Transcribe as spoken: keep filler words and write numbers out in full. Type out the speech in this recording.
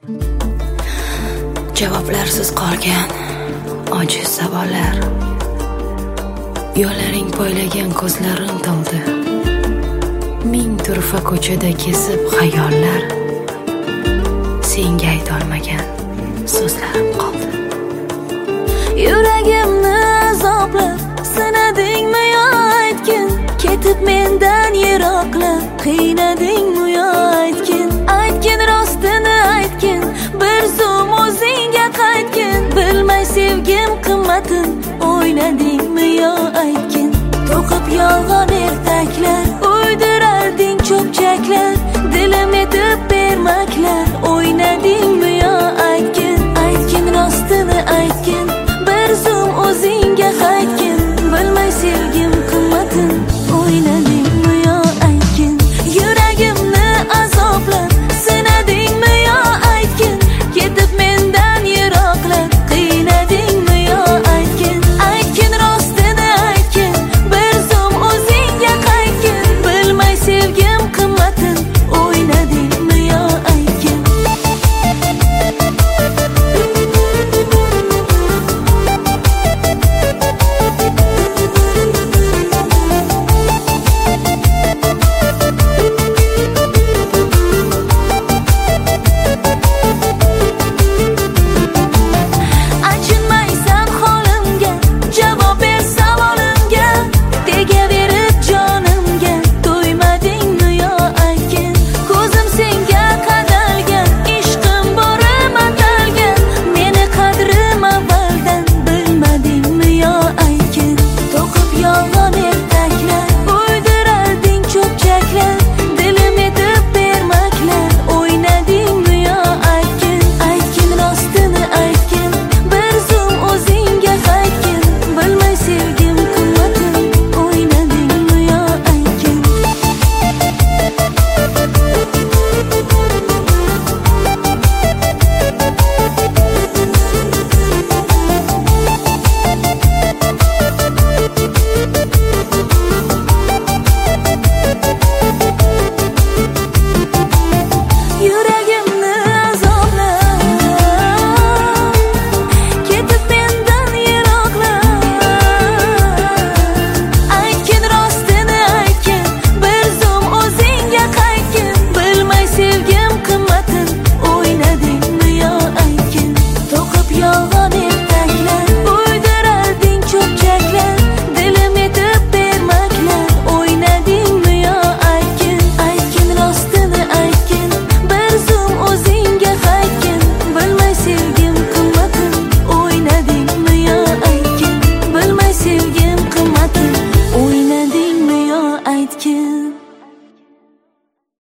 Javoblarsiz qolgan ojiz savollar, yo'llaring poylagan ko'zlarim to'ldi. Ming turfa ko'chada kesib xayollar, senga aytolmagan so'zlarim qoldi. Yuragimni azoblab sinadingmi yo aytgin, ketib mendan yiroqlab qiynadingmi yo aytgin, aytgin rostini aytgin, bir zum o'zingga qaytgin, bilmay sevgim qimmatin o'ynadingmi yo aytgin. To'qib yolg'on ertaklar, uydirarding cho'pchaklar, dilim etib bermaklar o'ynading